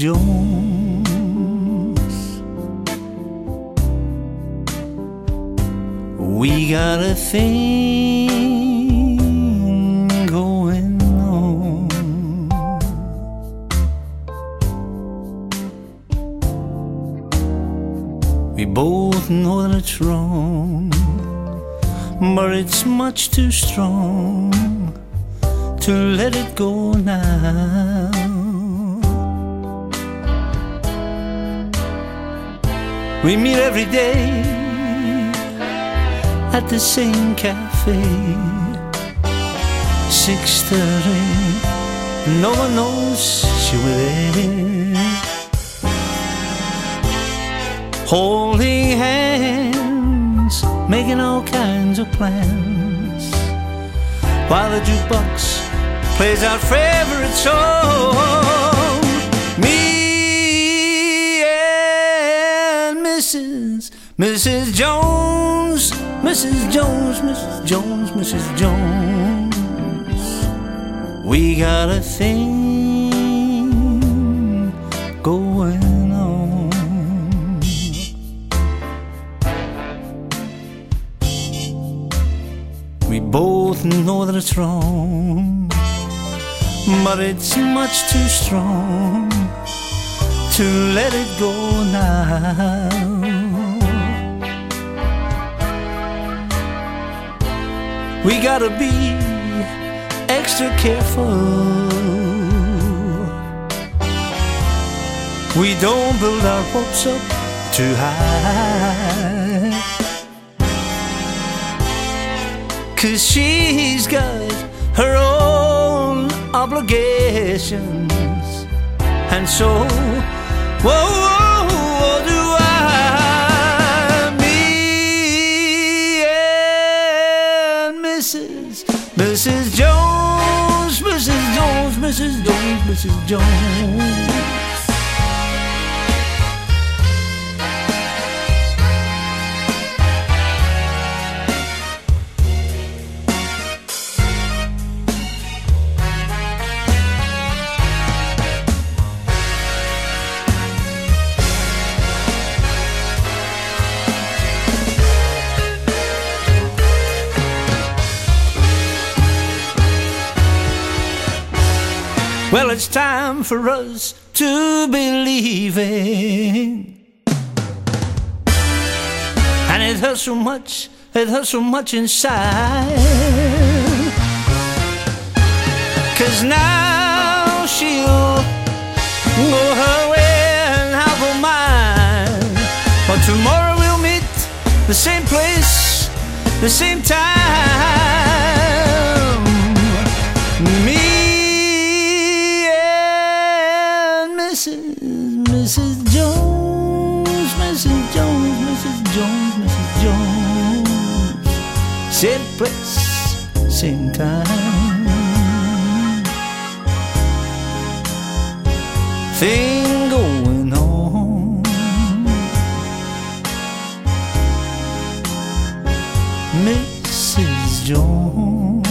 Jones. We got a thing going on. We both know that it's wrong, but it's much too strong to let it go now. We meet every day at the same cafe, 6:30. No one knows she was there, holding hands, making all kinds of plans, while the jukebox plays our favorite song. Me and Mrs. Jones, Mrs. Jones, Mrs. Jones, Mrs. Jones. We got a thing going on. We both know that it's wrong, but it's much too strong to let it go now. We gotta be extra careful. We don't build our hopes up too high, 'cause she's got her own obligations, and so, whoa, do I. Mrs. Jones, Mrs. Jones, Mrs. Jones, Mrs. Jones. Well, it's time for us to be leaving, and it hurts so much inside, 'cause now she'll go her way and I'll go mine. But tomorrow we'll meet the same place, the same time. Me, Mrs. Jones, Mrs. Jones, Mrs. Jones, Mrs. Jones. Same place, same time. Thing going on. Mrs. Jones.